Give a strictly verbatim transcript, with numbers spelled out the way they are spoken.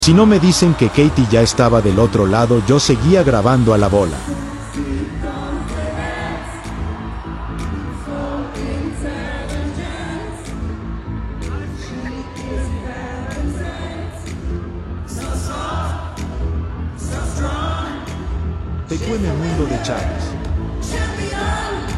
Si no me dicen que Katie ya estaba del otro lado, yo seguía grabando a la bola. Te en el mundo de Chávez.